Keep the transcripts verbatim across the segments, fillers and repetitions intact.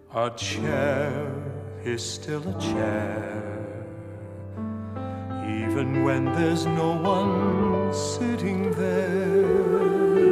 A chair is still a chair, even when there's no one sitting there.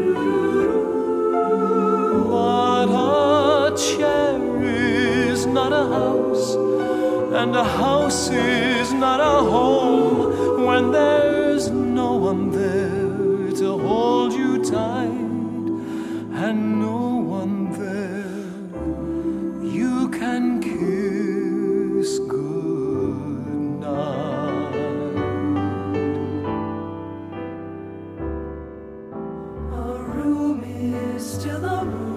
But a chair is not a house, and a house is not a home when there's no one there to hold you tight, and no one there you can kiss goodnight. A room is still a room,